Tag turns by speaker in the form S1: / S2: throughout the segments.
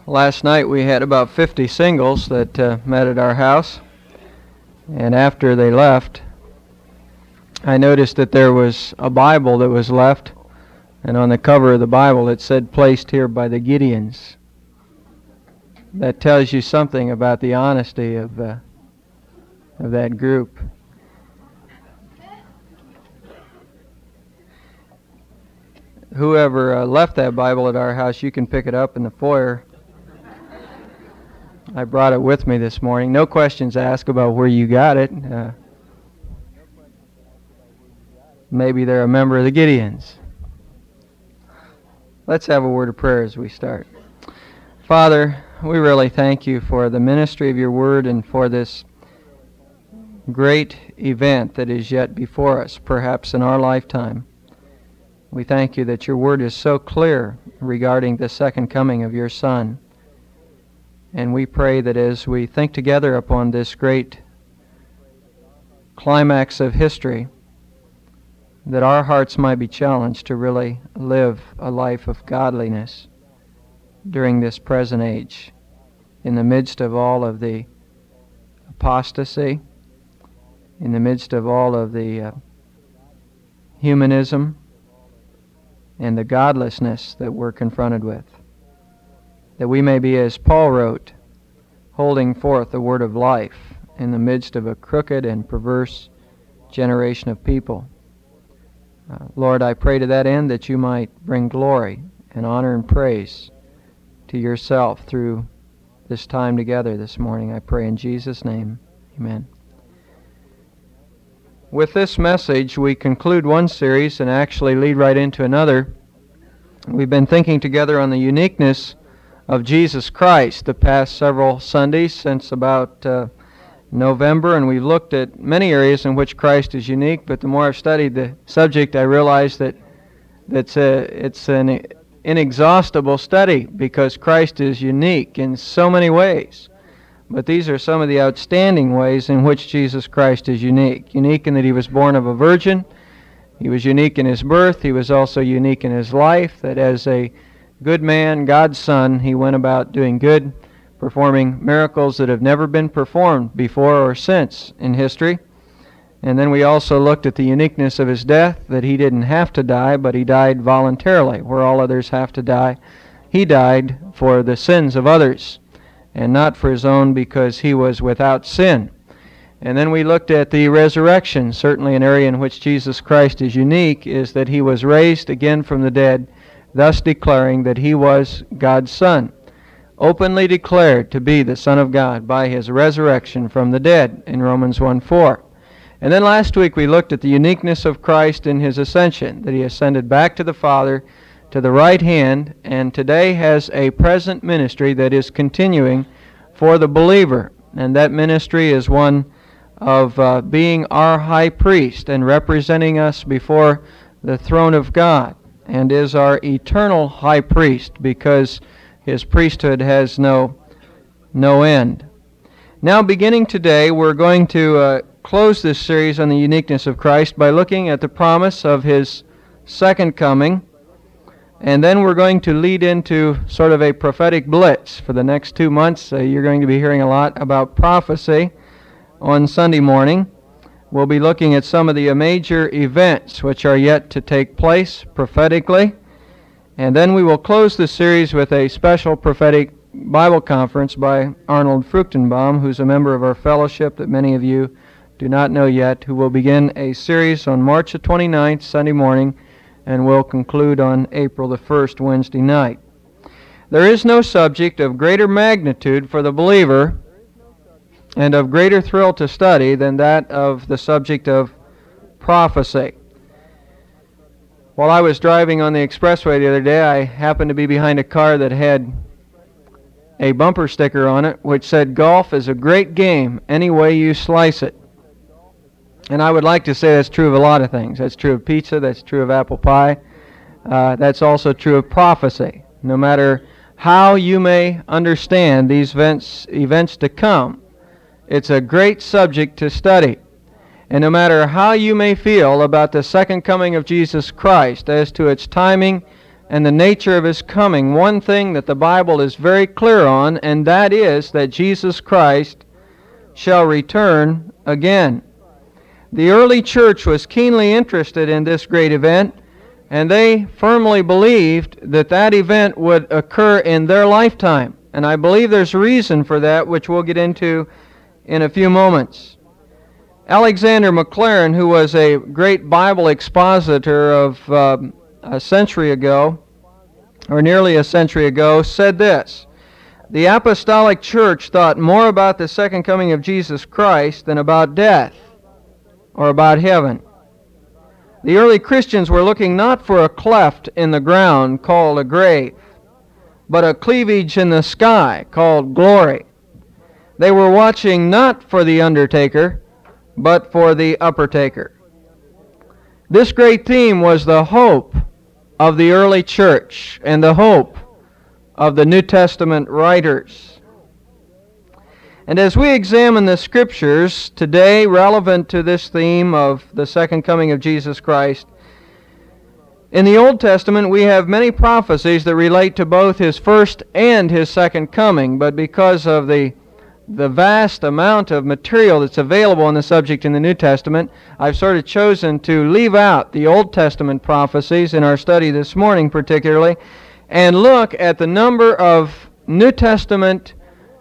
S1: Last night we had about 50 singles that met at our house, and after they left, I noticed that there was a Bible that was left, and on the cover of the Bible it said, "Placed here by the Gideons." That tells you something about the honesty of that group. Whoever left that Bible at our house, you can pick it up in the foyer. I brought it with me this morning. No questions asked about where you got it. Maybe they're a member of the Gideons. Let's have a word of prayer as we start. Father, we really thank you for the ministry of your word and for this great event that is yet before us, perhaps in our lifetime. We thank you that your word is so clear regarding the second coming of your Son. And we pray that as we think together upon this great climax of history, that our hearts might be challenged to really live a life of godliness during this present age, in the midst of all of the apostasy, in the midst of all of the humanism and the godlessness that we're confronted with. That we may be, as Paul wrote, holding forth the word of life in the midst of a crooked and perverse generation of people. Lord, I pray to that end that you might bring glory and honor and praise to yourself through this time together this morning. I pray in Jesus' name. Amen. With this message, we conclude one series and actually lead right into another. We've been thinking together on the uniqueness of Jesus Christ the past several Sundays since about November, and we've looked at many areas in which Christ is unique, but the more I've studied the subject, I realize that it's an inexhaustible study because Christ is unique in so many ways. But these are some of the outstanding ways in which Jesus Christ is unique. Unique in that he was born of a virgin. He was unique in his birth. He was also unique in his life, that as a good man, God's Son, he went about doing good, performing miracles that have never been performed before or since in history. And then we also looked at the uniqueness of his death, that he didn't have to die, but he died voluntarily. Where all others have to die, he died for the sins of others, and not for his own because he was without sin. And then we looked at the resurrection. Certainly an area in which Jesus Christ is unique is that he was raised again from the dead, thus declaring that he was God's Son, openly declared to be the Son of God by his resurrection from the dead in Romans 1:4. And then last week we looked at the uniqueness of Christ in his ascension, that he ascended back to the Father, to the right hand, and today has a present ministry that is continuing for the believer. And that ministry is one of being our high priest and representing us before the throne of God, and is our eternal high priest because his priesthood has no end. Now, beginning today, we're going to close this series on the uniqueness of Christ by looking at the promise of his second coming, and then we're going to lead into sort of a prophetic blitz. For the next 2 months, you're going to be hearing a lot about prophecy on Sunday morning. We'll be looking at some of the major events which are yet to take place prophetically. And then we will close the series with a special prophetic Bible conference by Arnold Fruchtenbaum, who's a member of our fellowship that many of you do not know yet, who will begin a series on March the 29th, Sunday morning, and will conclude on April the 1st, Wednesday night. There is no subject of greater magnitude for the believer and of greater thrill to study than that of the subject of prophecy. While I was driving on the expressway the other day, I happened to be behind a car that had a bumper sticker on it which said, "Golf is a great game any way you slice it." And I would like to say that's true of a lot of things. That's true of pizza, that's true of apple pie, that's also true of prophecy. No matter how you may understand these events to come, it's a great subject to study. And no matter how you may feel about the second coming of Jesus Christ as to its timing and the nature of His coming, one thing that the Bible is very clear on, and that is that Jesus Christ shall return again. The early church was keenly interested in this great event, and they firmly believed that that event would occur in their lifetime. And I believe there's a reason for that, which we'll get into in a few moments. Alexander Maclaren, who was a great Bible expositor of a century ago, or nearly a century ago, said this: "The apostolic church thought more about the second coming of Jesus Christ than about death or about heaven. The early Christians were looking not for a cleft in the ground called a grave, but a cleavage in the sky called glory. They were watching not for the undertaker, but for the uppertaker." This great theme was the hope of the early church and the hope of the New Testament writers. And as we examine the Scriptures today relevant to this theme of the second coming of Jesus Christ, in the Old Testament we have many prophecies that relate to both His first and His second coming, but because of the vast amount of material that's available on the subject in the New Testament, I've sort of chosen to leave out the Old Testament prophecies in our study this morning particularly, and look at the number of New Testament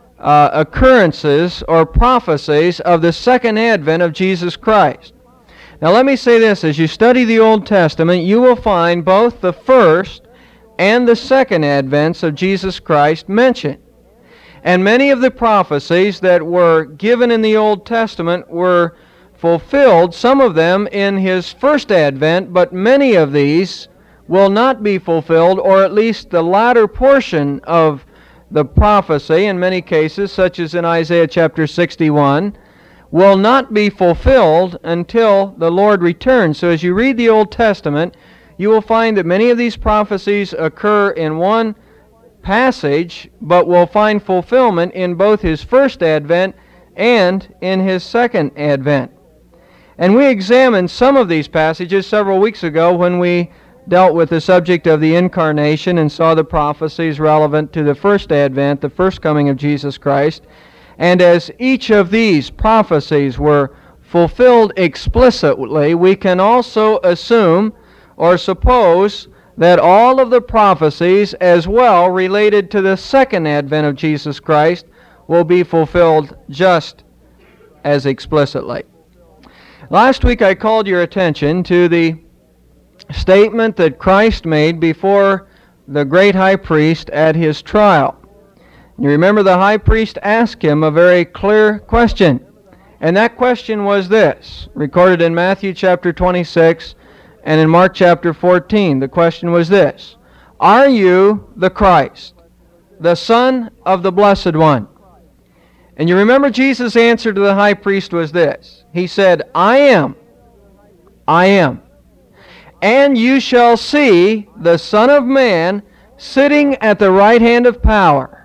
S1: occurrences or prophecies of the second advent of Jesus Christ. Now let me say this: as you study the Old Testament, you will find both the first and the second advents of Jesus Christ mentioned. And many of the prophecies that were given in the Old Testament were fulfilled, some of them in His first advent, but many of these will not be fulfilled, or at least the latter portion of the prophecy, in many cases, such as in Isaiah chapter 61, will not be fulfilled until the Lord returns. So as you read the Old Testament, you will find that many of these prophecies occur in one passage, but will find fulfillment in both His first advent and in His second advent. And we examined some of these passages several weeks ago when we dealt with the subject of the incarnation and saw the prophecies relevant to the first advent, the first coming of Jesus Christ. And as each of these prophecies were fulfilled explicitly, we can also assume or suppose that all of the prophecies as well related to the second advent of Jesus Christ will be fulfilled just as explicitly. Last week I called your attention to the statement that Christ made before the great high priest at His trial. You remember the high priest asked Him a very clear question, and that question was this, recorded in Matthew chapter 26 and in Mark chapter 14. The question was this: "Are you the Christ, the Son of the Blessed One?" And you remember Jesus' answer to the high priest was this. He said, "I am. I am. And you shall see the Son of Man sitting at the right hand of power,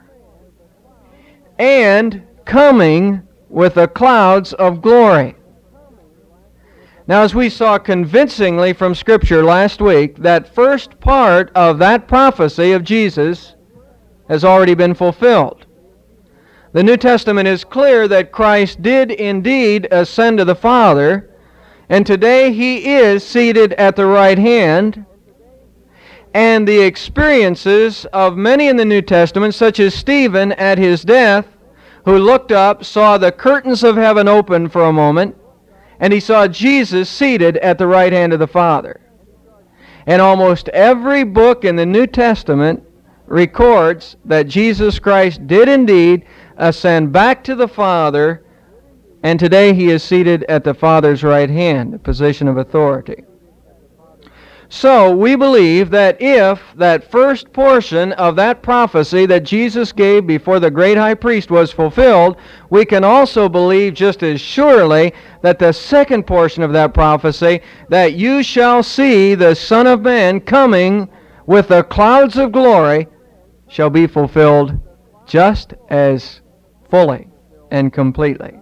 S1: and coming with the clouds of glory." Now, as we saw convincingly from Scripture last week, that first part of that prophecy of Jesus has already been fulfilled. The New Testament is clear that Christ did indeed ascend to the Father, and today He is seated at the right hand. And the experiences of many in the New Testament, such as Stephen at his death, who looked up, saw the curtains of heaven open for a moment, and he saw Jesus seated at the right hand of the Father. And almost every book in the New Testament records that Jesus Christ did indeed ascend back to the Father, and today He is seated at the Father's right hand, a position of authority. So we believe that if that first portion of that prophecy that Jesus gave before the great high priest was fulfilled, we can also believe just as surely that the second portion of that prophecy, that you shall see the Son of Man coming with the clouds of glory, shall be fulfilled just as fully and completely.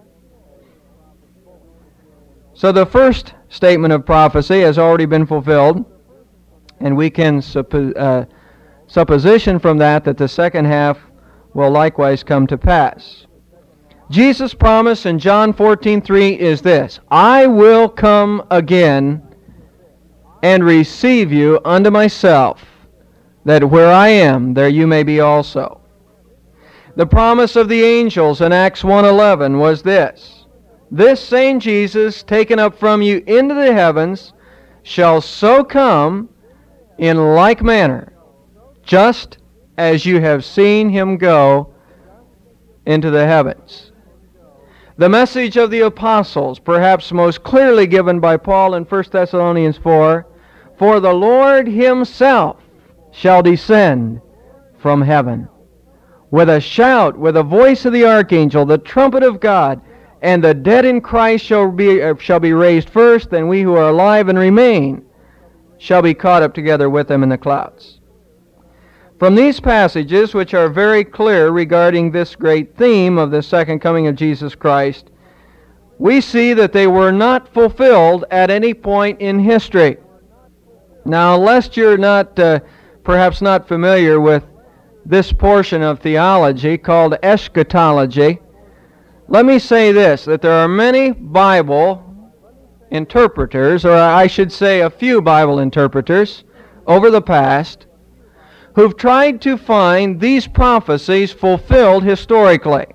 S1: So the first statement of prophecy has already been fulfilled, and we can supposition from that the second half will likewise come to pass. Jesus' promise in John 14:3 is this: I will come again and receive you unto myself, that where I am, there you may be also. The promise of the angels in Acts 1:11 was this: this same Jesus, taken up from you into the heavens, shall so come in like manner, just as you have seen him go into the heavens. The message of the apostles, perhaps most clearly given by Paul in 1 Thessalonians 4, for the Lord himself shall descend from heaven with a shout, with the voice of the archangel, the trumpet of God, and the dead in Christ shall be raised first, and we who are alive and remain shall be caught up together with them in the clouds. From these passages, which are very clear regarding this great theme of the second coming of Jesus Christ, we see that they were not fulfilled at any point in history. Now, lest you're perhaps not familiar with this portion of theology called eschatology, let me say this, that there are many Bible interpreters, or I should say a few Bible interpreters, over the past, who've tried to find these prophecies fulfilled historically.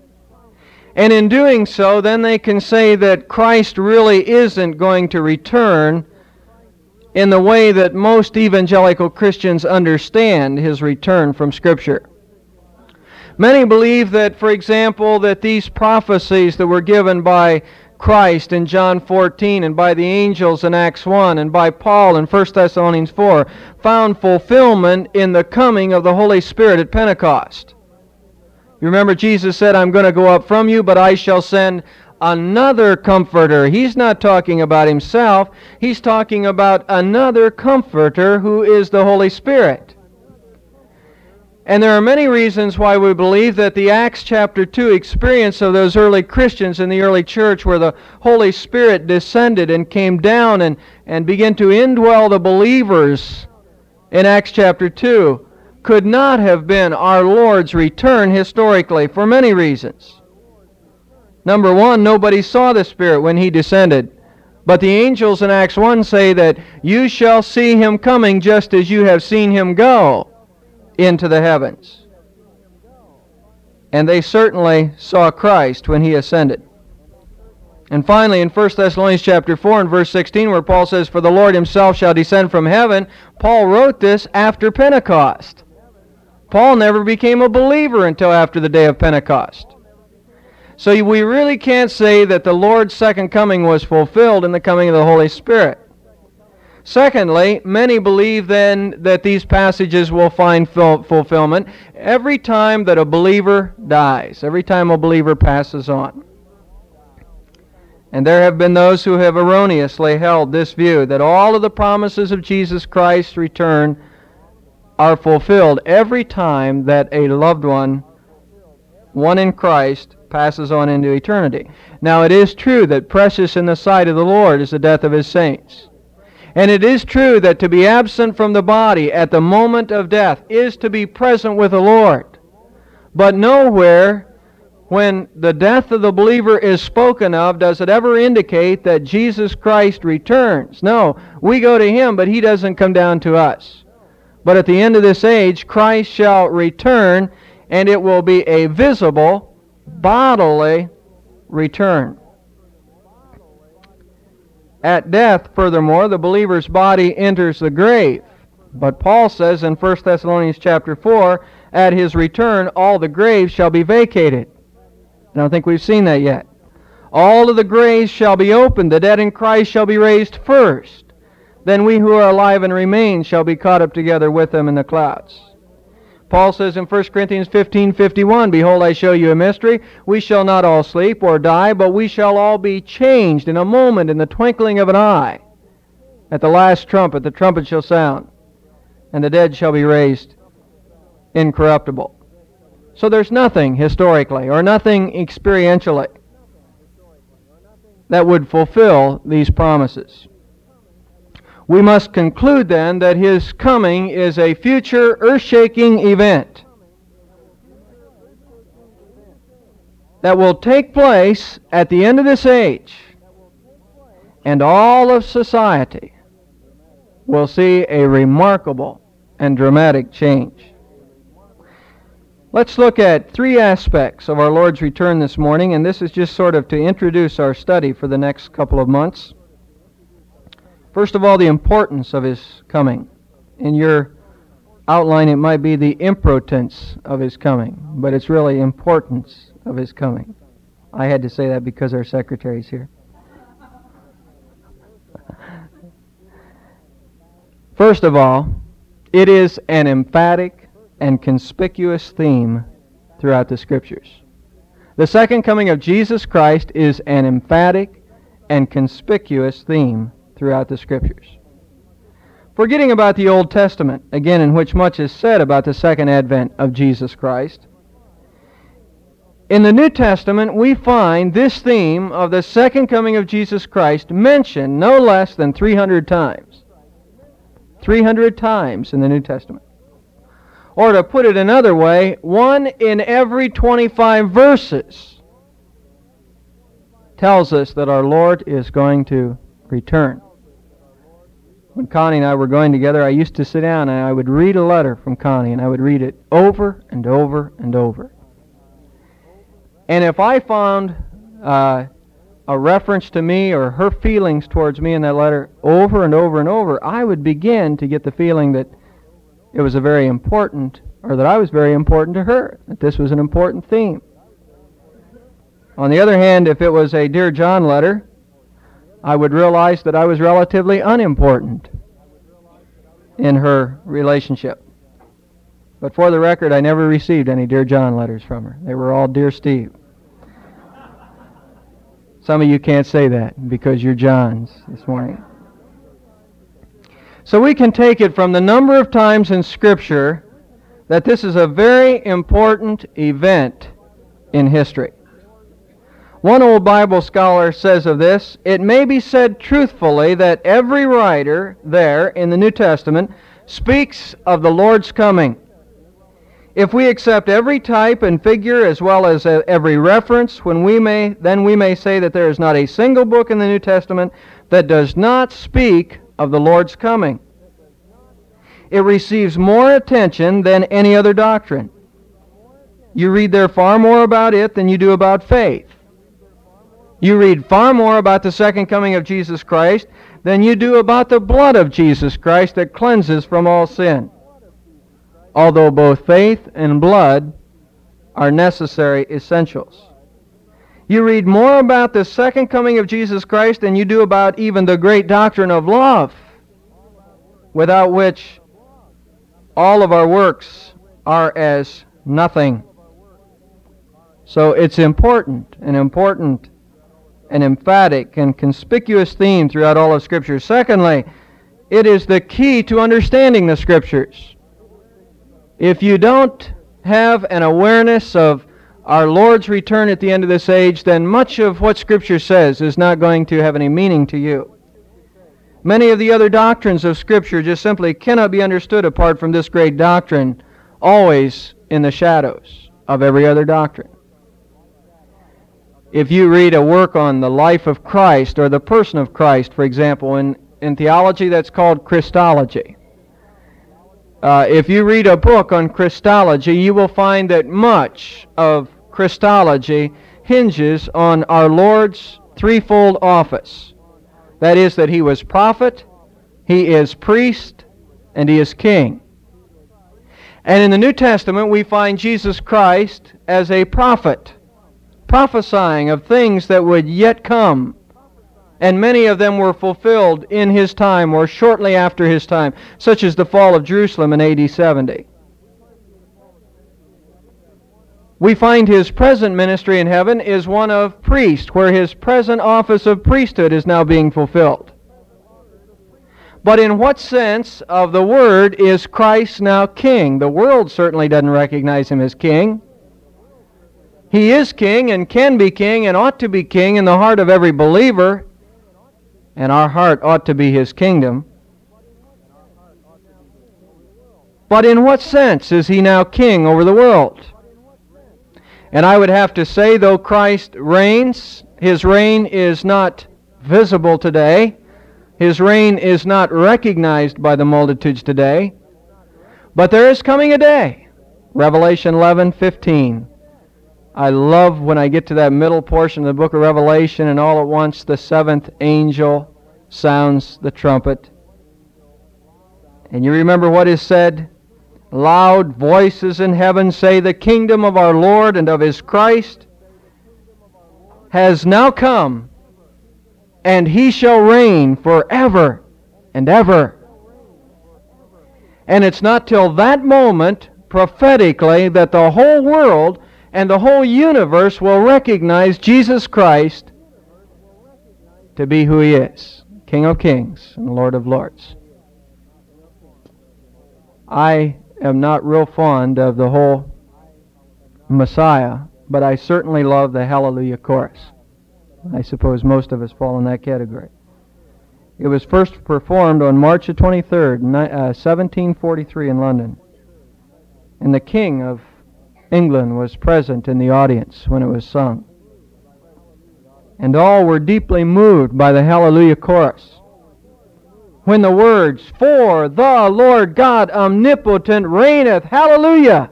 S1: And in doing so, then they can say that Christ really isn't going to return in the way that most evangelical Christians understand his return from Scripture. Many believe that, for example, that these prophecies that were given by Christ in John 14 and by the angels in Acts 1 and by Paul in 1 Thessalonians 4 found fulfillment in the coming of the Holy Spirit at Pentecost. You remember Jesus said, I'm going to go up from you, but I shall send another Comforter. He's not talking about himself. He's talking about another Comforter who is the Holy Spirit. And there are many reasons why we believe that the Acts chapter 2 experience of those early Christians in the early church, where the Holy Spirit descended and came down and began to indwell the believers in Acts chapter 2, could not have been our Lord's return historically for many reasons. Number one, nobody saw the Spirit when he descended. But the angels in Acts 1 say that you shall see him coming just as you have seen him go into the heavens. And they certainly saw Christ when he ascended. And finally, in 1 Thessalonians chapter 4 and verse 16, where Paul says, for the Lord himself shall descend from heaven, Paul wrote this after Pentecost. Paul never became a believer until after the day of Pentecost. So we really can't say that the Lord's second coming was fulfilled in the coming of the Holy Spirit. Secondly, many believe then that these passages will find fulfillment every time that a believer dies, every time a believer passes on. And there have been those who have erroneously held this view, that all of the promises of Jesus Christ's return are fulfilled every time that a loved one in Christ, passes on into eternity. Now it is true that precious in the sight of the Lord is the death of his saints. And it is true that to be absent from the body at the moment of death is to be present with the Lord. But nowhere, when the death of the believer is spoken of, does it ever indicate that Jesus Christ returns. No, we go to him, but he doesn't come down to us. But at the end of this age, Christ shall return, and it will be a visible, bodily return. At death, furthermore, the believer's body enters the grave. But Paul says in 1 Thessalonians chapter 4, at his return all the graves shall be vacated. I don't think we've seen that yet. All of the graves shall be opened. The dead in Christ shall be raised first. Then we who are alive and remain shall be caught up together with them in the clouds. Paul says in 1 Corinthians 15:51, behold, I show you a mystery. We shall not all sleep or die, but we shall all be changed in a moment, in the twinkling of an eye. At the last trumpet, the trumpet shall sound, and the dead shall be raised incorruptible. So there's nothing historically or nothing experientially that would fulfill these promises. We must conclude then that His coming is a future earth-shaking event that will take place at the end of this age, and all of society will see a remarkable and dramatic change. Let's look at three aspects of our Lord's return this morning, and this is just sort of to introduce our study for the next couple of months. First of all, the importance of His coming. In your outline, it might be the impotence of His coming, but it's really importance of His coming. I had to say that because our secretary's here. First of all, it is an emphatic and conspicuous theme throughout the Scriptures. The second coming of Jesus Christ is an emphatic and conspicuous theme throughout the Scriptures. Forgetting about the Old Testament, again in which much is said about the second advent of Jesus Christ, in the New Testament we find this theme of the second coming of Jesus Christ mentioned no less than 300 times. 300 times in the New Testament. Or to put it another way, 1 in every 25 verses tells us that our Lord is going to return. When Connie and I were going together, I used to sit down and I would read a letter from Connie, and I would read it over and over and over. And if I found a reference to me or her feelings towards me in that letter over and over and over, I would begin to get the feeling that it was a very important, or that I was very important to her, that this was an important theme. On the other hand, if it was a Dear John letter, I would realize that I was relatively unimportant in her relationship. But for the record, I never received any Dear John letters from her. They were all Dear Steve. Some of you can't say that because you're Johns this morning. So we can take it from the number of times in Scripture that this is a very important event in history. One old Bible scholar says of this, it may be said truthfully that every writer there in the New Testament speaks of the Lord's coming. If we accept every type and figure as well as every reference, then we may say that there is not a single book in the New Testament that does not speak of the Lord's coming. It receives more attention than any other doctrine. You read there far more about it than you do about faith. You read far more about the second coming of Jesus Christ than you do about the blood of Jesus Christ that cleanses from all sin. Although both faith and blood are necessary essentials. You read more about the second coming of Jesus Christ than you do about even the great doctrine of love, without which all of our works are as nothing. So it's important, an emphatic and conspicuous theme throughout all of Scripture. Secondly, it is the key to understanding the Scriptures. If you don't have an awareness of our Lord's return at the end of this age, then much of what Scripture says is not going to have any meaning to you. Many of the other doctrines of Scripture just simply cannot be understood apart from this great doctrine, always in the shadows of every other doctrine. If you read a work on the life of Christ or the person of Christ, for example, in theology that's called Christology, if you read a book on Christology, you will find that much of Christology hinges on our Lord's threefold office. That is, that He was prophet, He is priest, and He is king. And in the New Testament, we find Jesus Christ as a prophet, prophesying of things that would yet come. And many of them were fulfilled in His time or shortly after His time, such as the fall of Jerusalem in AD 70. We find His present ministry in heaven is one of priest, where His present office of priesthood is now being fulfilled. But in what sense of the word is Christ now king? The world certainly doesn't recognize Him as king. He is king and can be king and ought to be king in the heart of every believer. And our heart ought to be His kingdom. But in what sense is He now king over the world? And I would have to say, though Christ reigns, His reign is not visible today. His reign is not recognized by the multitudes today. But there is coming a day. Revelation 11:15. I love when I get to that middle portion of the book of Revelation, and all at once the seventh angel sounds the trumpet. And you remember what is said? Loud voices in heaven say, the kingdom of our Lord and of His Christ has now come, and He shall reign forever and ever. And it's not till that moment, prophetically, that the whole world and the whole universe will recognize Jesus Christ to be who He is, King of Kings and Lord of Lords. I am not real fond of the whole Messiah, but I certainly love the Hallelujah chorus. I suppose most of us fall in that category. It was first performed on March the 23rd, 1743 in London. And the King of England was present in the audience when it was sung. And all were deeply moved by the Hallelujah chorus. When the words, for the Lord God omnipotent reigneth, hallelujah,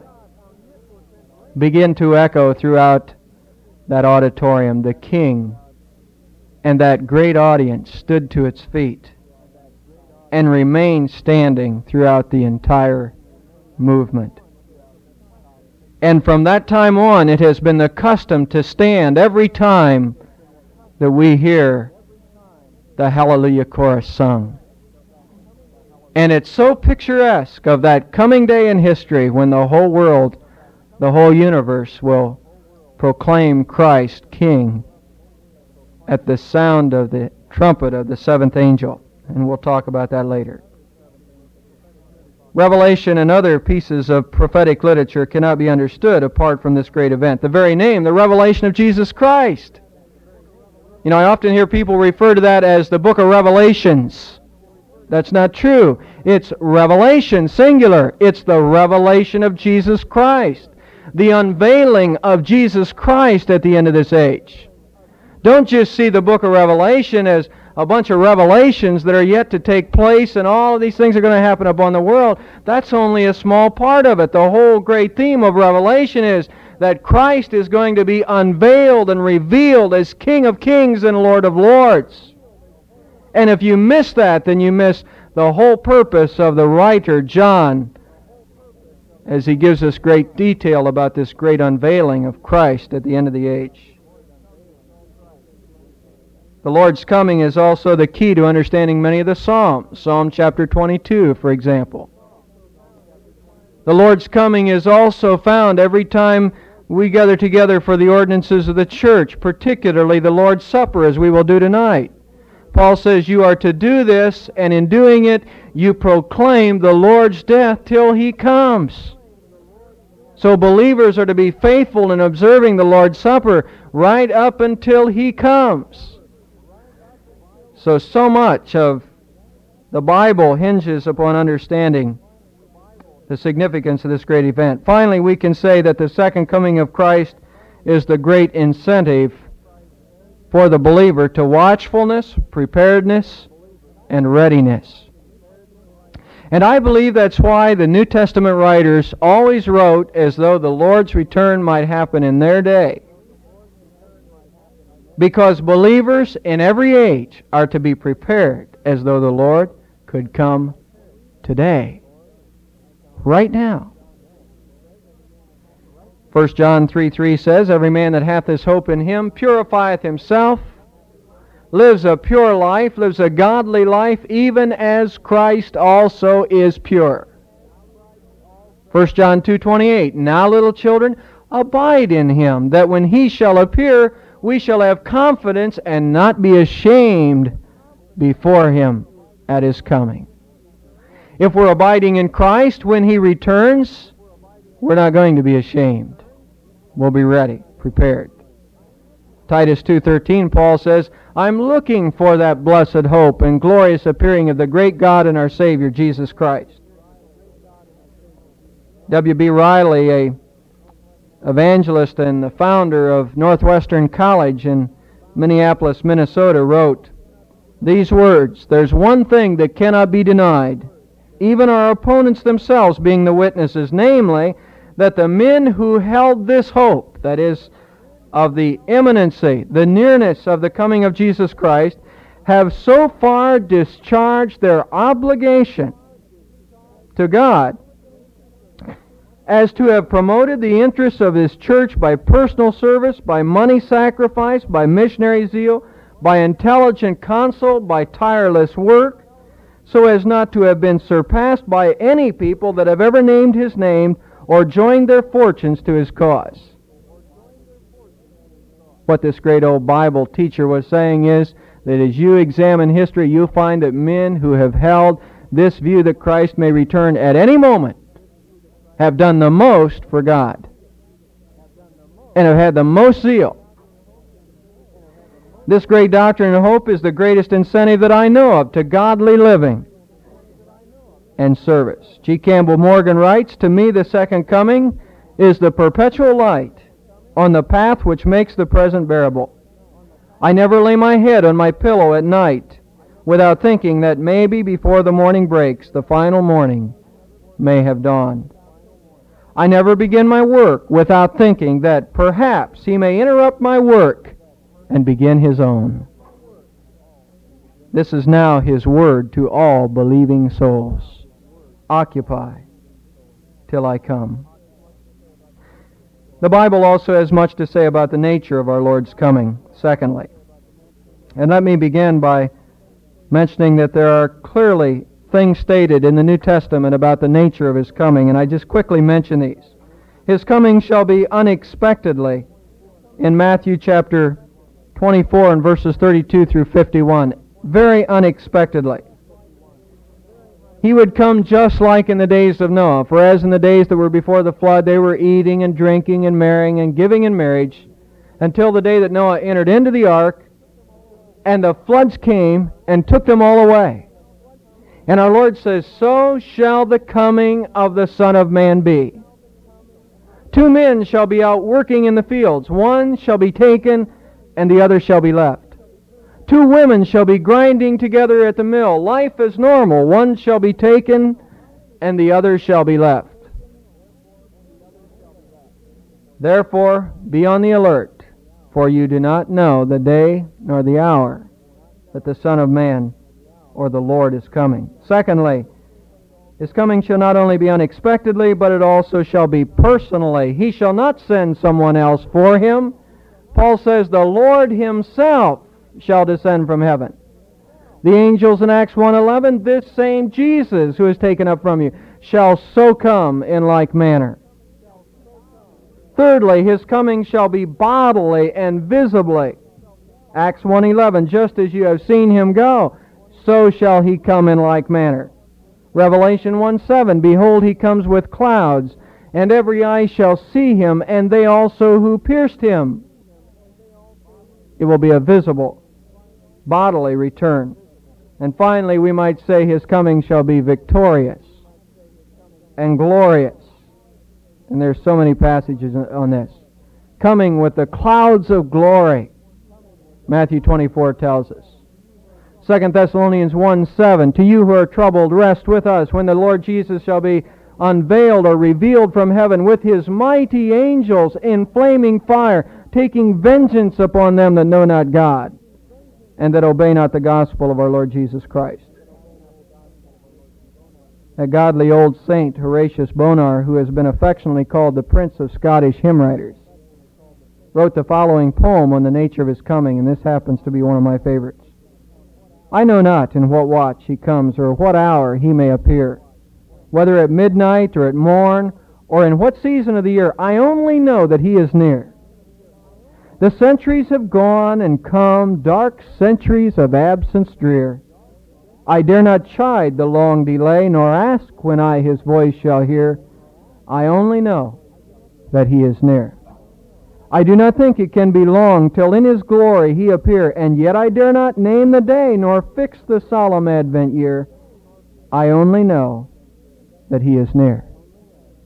S1: begin to echo throughout that auditorium, the King and that great audience stood to its feet and remained standing throughout the entire movement. And from that time on, it has been the custom to stand every time that we hear the Hallelujah chorus sung. And it's so picturesque of that coming day in history when the whole world, the whole universe will proclaim Christ King at the sound of the trumpet of the seventh angel. And we'll talk about that later. Revelation and other pieces of prophetic literature cannot be understood apart from this great event. The very name, the revelation of Jesus Christ. You know, I often hear people refer to that as the book of Revelations. That's not true. It's revelation, singular. It's the revelation of Jesus Christ. The unveiling of Jesus Christ at the end of this age. Don't just see the book of Revelation as a bunch of revelations that are yet to take place and all of these things are going to happen upon the world. That's only a small part of it. The whole great theme of Revelation is that Christ is going to be unveiled and revealed as King of Kings and Lord of Lords. And if you miss that, then you miss the whole purpose of the writer, John, as he gives us great detail about this great unveiling of Christ at the end of the age. The Lord's coming is also the key to understanding many of the Psalms. Psalm chapter 22, for example. The Lord's coming is also found every time we gather together for the ordinances of the church, particularly the Lord's Supper, as we will do tonight. Paul says you are to do this, and in doing it, you proclaim the Lord's death till He comes. So believers are to be faithful in observing the Lord's Supper right up until He comes. So much of the Bible hinges upon understanding the significance of this great event. Finally, we can say that the second coming of Christ is the great incentive for the believer to watchfulness, preparedness, and readiness. And I believe that's why the New Testament writers always wrote as though the Lord's return might happen in their day. Because believers in every age are to be prepared as though the Lord could come today. Right now. 1 John 3:3 says, every man that hath this hope in Him purifieth himself, lives a pure life, lives a godly life, even as Christ also is pure. 1 John 2:28, now little children, abide in Him, that when He shall appear, we shall have confidence and not be ashamed before Him at His coming. If we're abiding in Christ when He returns, we're not going to be ashamed. We'll be ready, prepared. Titus 2:13, Paul says, I'm looking for that blessed hope and glorious appearing of the great God and our Savior, Jesus Christ. W.B. Riley, a evangelist and the founder of Northwestern College in Minneapolis, Minnesota, wrote these words: "There's one thing that cannot be denied, even our opponents themselves being the witnesses, namely, that the men who held this hope, that is, of the imminency, the nearness of the coming of Jesus Christ, have so far discharged their obligation to God as to have promoted the interests of His church by personal service, by money sacrifice, by missionary zeal, by intelligent counsel, by tireless work, so as not to have been surpassed by any people that have ever named His name or joined their fortunes to His cause." What this great old Bible teacher was saying is that as you examine history, you'll find that men who have held this view that Christ may return at any moment have done the most for God and have had the most zeal. This great doctrine of hope is the greatest incentive that I know of to godly living and service. G. Campbell Morgan writes, "To me the second coming is the perpetual light on the path which makes the present bearable. I never lay my head on my pillow at night without thinking that maybe before the morning breaks, the final morning may have dawned. I never begin my work without thinking that perhaps He may interrupt my work and begin His own. This is now His word to all believing souls. Occupy till I come." The Bible also has much to say about the nature of our Lord's coming, secondly. And let me begin by mentioning that there are clearly things stated in the New Testament about the nature of His coming, and I just quickly mention these. His coming shall be unexpectedly in Matthew chapter 24 and verses 32 through 51. Very unexpectedly. He would come just like in the days of Noah. For as in the days that were before the flood, they were eating and drinking and marrying and giving in marriage until the day that Noah entered into the ark, and the floods came and took them all away. And our Lord says, "So shall the coming of the Son of Man be. 2 men shall be out working in the fields. One shall be taken, and the other shall be left. 2 women shall be grinding together at the mill. Life is normal. One shall be taken, and the other shall be left. Therefore, be on the alert, for you do not know the day nor the hour that the Son of Man or the Lord is coming." Secondly, His coming shall not only be unexpectedly, but it also shall be personally. He shall not send someone else for Him. Paul says, "The Lord Himself shall descend from heaven." The angels in Acts 1:11, "This same Jesus who is taken up from you shall so come in like manner." Thirdly, His coming shall be bodily and visibly. Acts 1:11, "Just as you have seen Him go, so shall He come in like manner." Revelation 1:7, "Behold, He comes with clouds, and every eye shall see Him, and they also who pierced Him." It will be a visible, bodily return. And finally, we might say His coming shall be victorious and glorious. And there's so many passages on this. Coming with the clouds of glory, Matthew 24 tells us. 2 Thessalonians 1:7, "To you who are troubled, rest with us when the Lord Jesus shall be unveiled or revealed from heaven with His mighty angels in flaming fire, taking vengeance upon them that know not God, and that obey not the gospel of our Lord Jesus Christ." A godly old saint, Horatius Bonar, who has been affectionately called the Prince of Scottish hymn writers, wrote the following poem on the nature of His coming, and this happens to be one of my favorites. "I know not in what watch He comes, or what hour He may appear, whether at midnight or at morn, or in what season of the year. I only know that He is near. The centuries have gone and come, dark centuries of absence drear. I dare not chide the long delay, nor ask when I His voice shall hear. I only know that He is near. I do not think it can be long till in His glory He appear, and yet I dare not name the day, nor fix the solemn Advent year. I only know that He is near."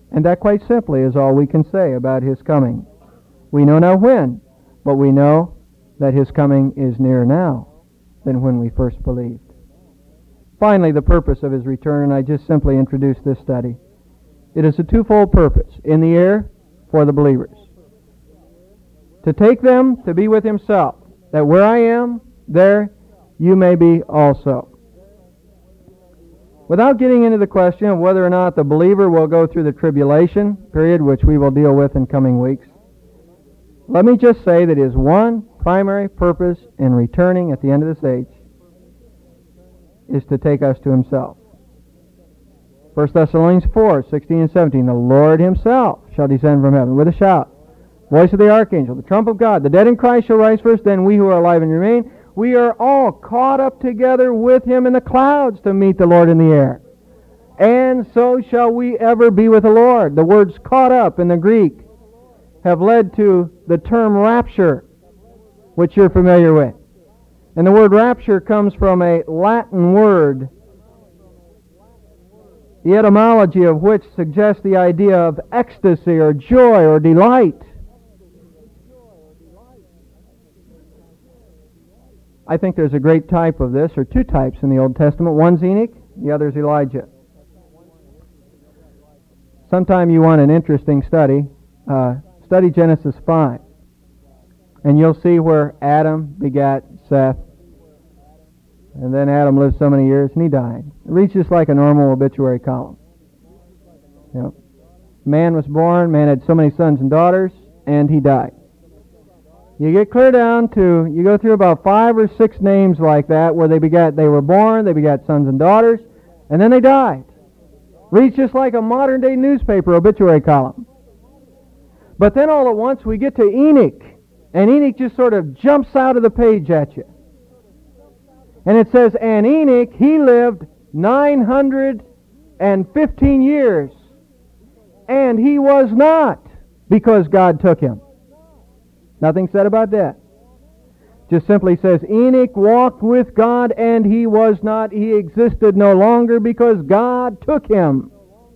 S1: And that quite simply is all we can say about His coming. We know not when, but we know that His coming is nearer now than when we first believed. Finally, the purpose of His return, and I just simply introduced this study. It is a twofold purpose. In the air, for the believers. To take them to be with Himself, that where I am, there you may be also. Without getting into the question of whether or not the believer will go through the tribulation period, which we will deal with in coming weeks, let me just say that His one primary purpose in returning at the end of this age is to take us to Himself. 1 Thessalonians 4, 16 and 17, the Lord Himself shall descend from heaven with a shout, voice of the archangel, the trump of God. The dead in Christ shall rise first, then we who are alive and remain. We are all caught up together with Him in the clouds to meet the Lord in the air. And so shall we ever be with the Lord. The words caught up in the Greek have led to the term rapture, which you're familiar with. And the word rapture comes from a Latin word, the etymology of which suggests the idea of ecstasy or joy or delight. I think there's a great type of this, or two types in the Old Testament. One's Enoch, the other's Elijah. Sometime you want an interesting study, study Genesis 5. And you'll see where Adam begat Seth. And then Adam lived so many years and he died. It reads just like a normal obituary column. You know, man was born, man had so many sons and daughters, and he died. You get clear down to, you go through about 5 or 6 names like that where they were born, they begat sons and daughters, and then they died. Reads just like a modern day newspaper obituary column. But then all at once we get to Enoch, and Enoch just sort of jumps out of the page at you. And it says, and Enoch, he lived 915 years, and he was not, because God took him. Nothing said about that. Just simply says, Enoch walked with God, and he was not, he existed no longer because God took him.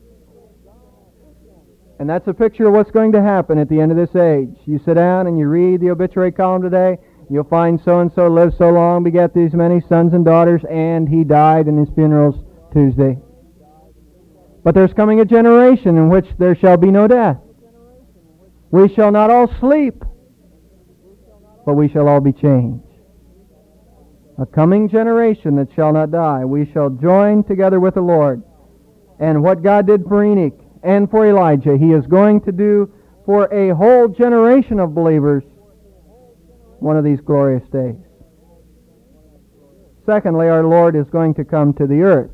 S1: And that's a picture of what's going to happen at the end of this age. You sit down and you read the obituary column today, you'll find so-and-so lived so long, begat these many sons and daughters, and he died, and his funeral's Tuesday. But there's coming a generation in which there shall be no death. We shall not all sleep, but we shall all be changed. A coming generation that shall not die. We shall join together with the Lord. And what God did for Enoch and for Elijah, He is going to do for a whole generation of believers one of these glorious days. Secondly, our Lord is going to come to the earth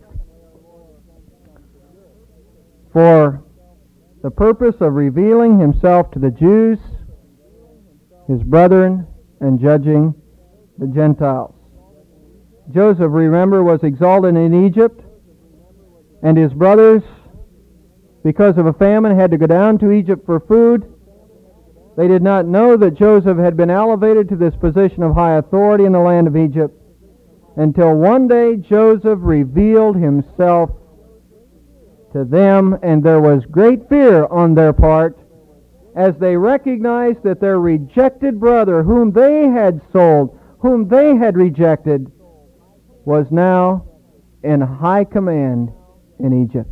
S1: for the purpose of revealing Himself to the Jews, His brethren, and judging the Gentiles. Joseph, remember, was exalted in Egypt, and his brothers, because of a famine, had to go down to Egypt for food. They did not know that Joseph had been elevated to this position of high authority in the land of Egypt until one day Joseph revealed himself to them, and there was great fear on their part as they recognized that their rejected brother, whom they had sold, whom they had rejected, was now in high command in Egypt.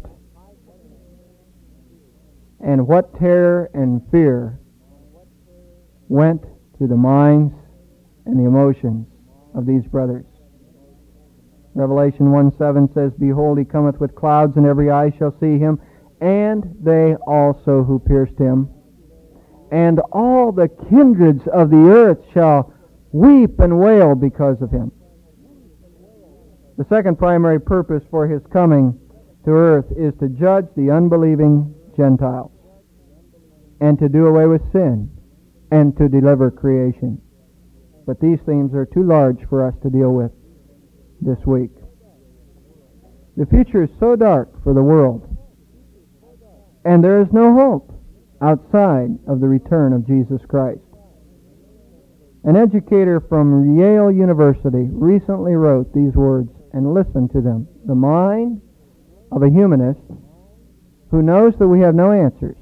S1: And what terror and fear went through the minds and the emotions of these brothers. Revelation 1:7 says, Behold, He cometh with clouds, and every eye shall see Him, and they also who pierced Him. And all the kindreds of the earth shall weep and wail because of Him. The second primary purpose for His coming to earth is to judge the unbelieving Gentiles, and to do away with sin, and to deliver creation. But these themes are too large for us to deal with this week. The future is so dark for the world, and there is no hope outside of the return of Jesus Christ. An educator from Yale University recently wrote these words, and listen to them. The mind of a humanist who knows that we have no answers,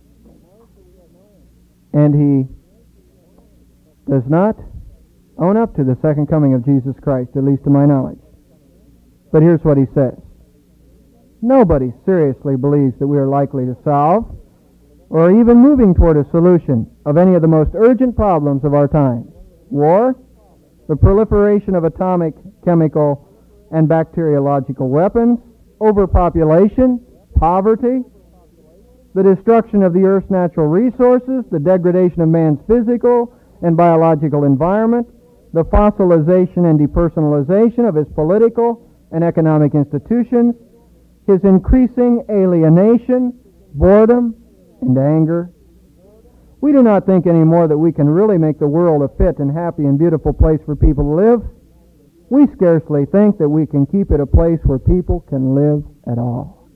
S1: and he does not own up to the second coming of Jesus Christ, at least to my knowledge. But here's what he says. Nobody seriously believes that we are likely to solve or even moving toward a solution of any of the most urgent problems of our time. War, the proliferation of atomic, chemical, and bacteriological weapons, overpopulation, poverty, the destruction of the Earth's natural resources, the degradation of man's physical and biological environment, the fossilization and depersonalization of his political and economic institutions, his increasing alienation, boredom, and anger. We do not think anymore that we can really make the world a fit and happy and beautiful place for people to live. We scarcely think that we can keep it a place where people can live at all.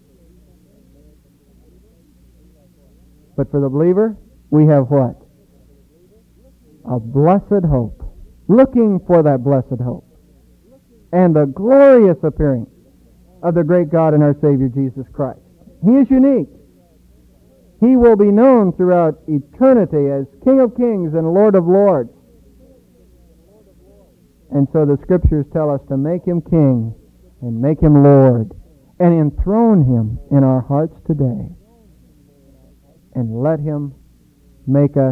S1: But for the believer, we have what? A blessed hope. Looking for that blessed hope. And the glorious appearing of the great God and our Savior Jesus Christ. He is unique. He will be known throughout eternity as King of Kings and Lord of Lords. And so the Scriptures tell us to make Him King and make Him Lord and enthrone Him in our hearts today. And let Him make us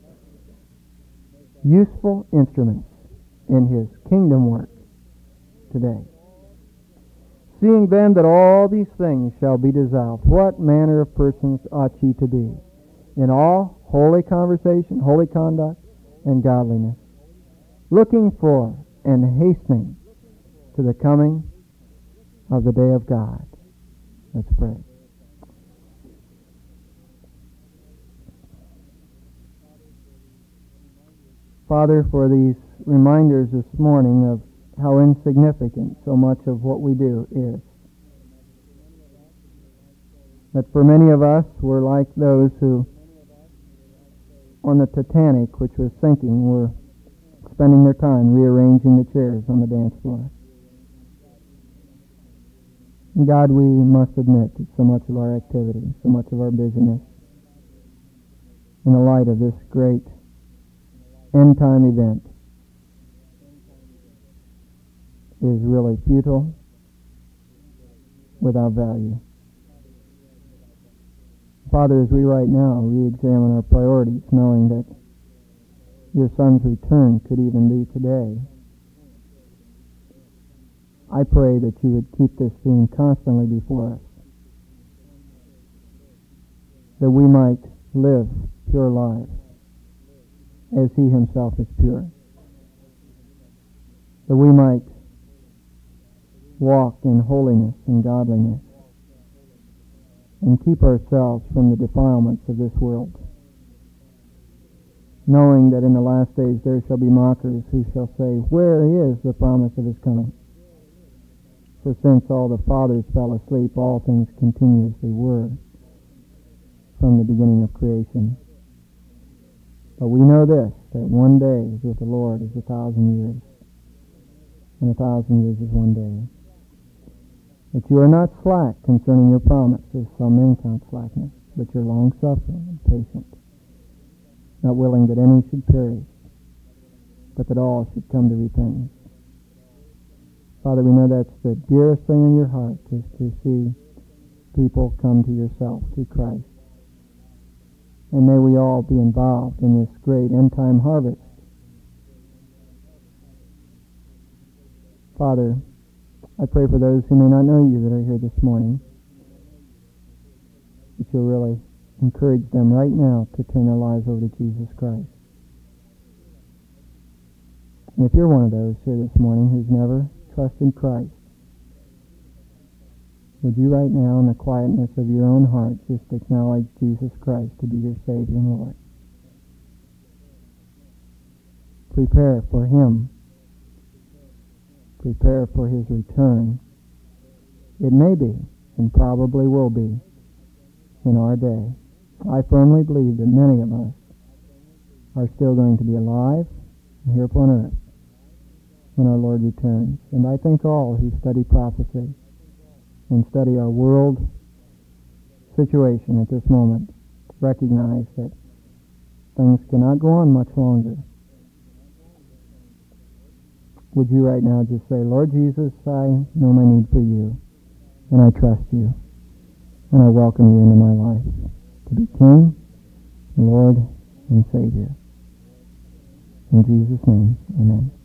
S1: useful instruments in His kingdom work today. Seeing then that all these things shall be dissolved, what manner of persons ought ye to be? In all holy conversation, holy conduct, and godliness, looking for and hastening to the coming of the day of God. Let's pray. Father, for these reminders this morning of how insignificant so much of what we do is. That for many of us, we're like those who, on the Titanic, which was sinking, were spending their time rearranging the chairs on the dance floor. And God, we must admit that so much of our activity, so much of our busyness, in the light of this great end-time event, is really futile, without value. Father, as we right now re-examine our priorities, knowing that your Son's return could even be today, I pray that you would keep this theme constantly before us, that we might live pure lives as He Himself is pure, that we might walk in holiness and godliness, and keep ourselves from the defilements of this world, knowing that in the last days there shall be mockers who shall say, where is the promise of His coming? For since all the fathers fell asleep, all things continue as they were from the beginning of creation. But we know this, that one day with the Lord is 1,000 years, and 1,000 years is one day. That you are not slack concerning your promise, as some men count slackness, but you're long-suffering and patient, not willing that any should perish, but that all should come to repentance. Father, we know that's the dearest thing in your heart, is to see people come to yourself through Christ. And may we all be involved in this great end-time harvest. Father, I pray for those who may not know you that are here this morning, that you'll really encourage them right now to turn their lives over to Jesus Christ. And if you're one of those here this morning who's never trusted Christ, would you right now, in the quietness of your own heart, just acknowledge Jesus Christ to be your Savior and Lord? Prepare for Him. Prepare for His return. It may be, and probably will be, in our day. I firmly believe that many of us are still going to be alive here upon earth when our Lord returns. And I think all who study prophecy and study our world situation at this moment to recognize that things cannot go on much longer, would you right now just say, Lord Jesus, I know my need for you, and I trust you, and I welcome you into my life to be King, Lord, and Savior. In Jesus' name, amen.